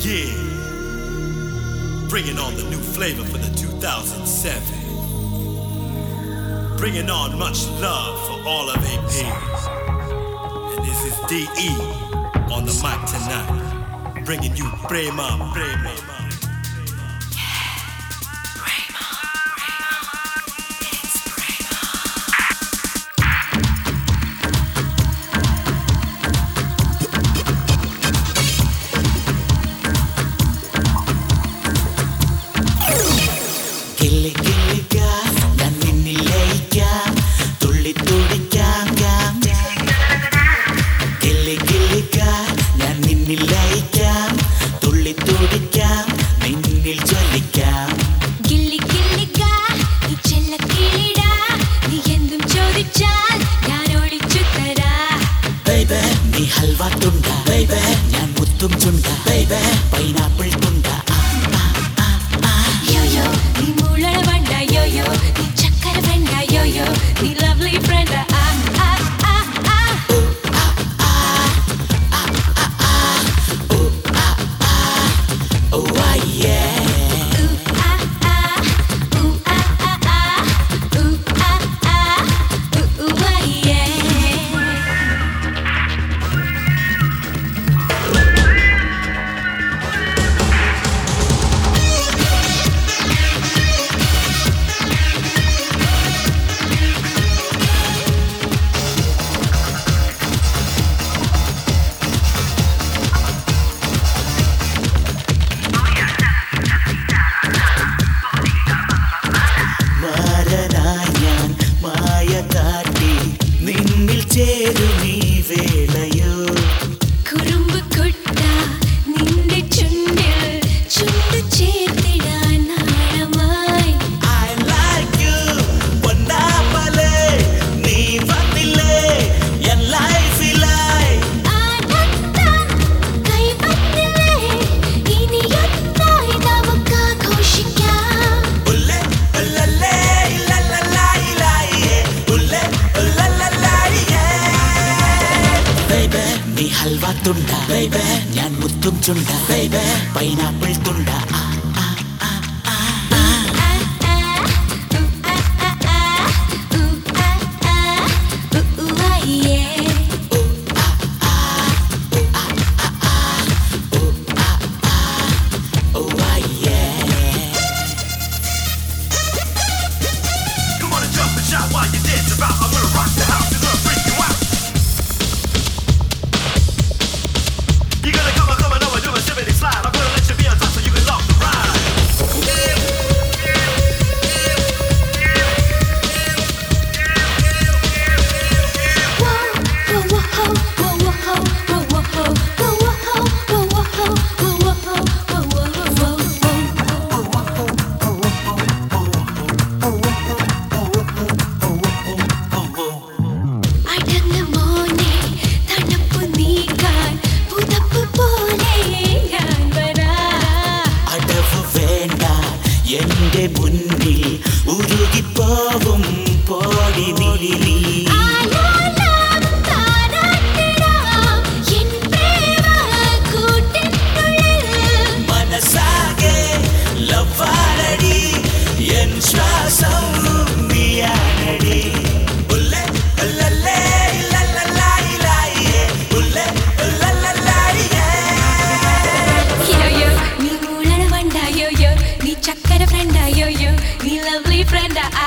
Yeah, bringing on the new flavor for the 2007. Bringing on much love for all of AP. And this is DE on the mic tonight. Bringing you Prema, Prema. Halwa തുണ്ട ബേബേ ഞാൻ മുത്തും ചുണ്ട ബേബേ pineapple തുണ്ട yo-yo നീ മുളള വണ്ട yo-yo നീ ചക്കര ഫ്രണ്ട yo-yo നീ lovely ഫ്രണ്ട ചേരുമീ വേളയോ കുറുമ്പ് കുട്ട നിന്റെ ചുണ്ടിൽ ചുണ്ടു ചേർത്തിടാൻ നാളമായി I like you പൊന്നാമലേ നീ വന്നില്ലേ എൻ ലൈഫിലായി ആനന്ദം കൈവന്നില്ലേ ഇനിയൊന്നായി നമുക്ക് ആഘോഷിക്കാം ഉല്ലേ ഉല്ലല്ലേ ഇല്ലല്ലല്ലായിലായേ ഉല്ലേ നീ ഹൽവ തുണ്ട ബേബേ ഞാൻ മുത്തും ചുണ്ട ബേബേ പൈനാപ്പിൾ തുണ്ട Come on and jump and shout while you dance about. I'm gonna rock the house and gonna freak you out. You gotta come on over, do a shimmy slide. I'm gonna let you be on top so you can lock the ride. അടങ്ങ മോനെ തണുപ്പ് നീക്കാൻ പുതപ്പ് പോലെ ഞാൻ വരാം അടവ് വേണ്ട എന്റെ മുന്നിൽ ഉരുകിപ്പോവും പോടി നീ ആലാലം താരാട്ടിടാം എൻ പ്രേമ കൂട്ടിനുള്ളിൽ മനസ്സാകെ ലവ്വാനടി എൻ ശ്വാസം നീയാനടി ഉല്ലേ ഉല്ലല്ലേ ഇല്ലല്ലല്ലായിലായേ ഉല്ലേ ഉല്ലല്ലല്ലായിയേ യോയോ നീ മുളള വണ്ട യോയോ നീ ചക്കര ഫ്രണ്ട യോയോ നീ ലവ്ലി ഫ്രണ്ട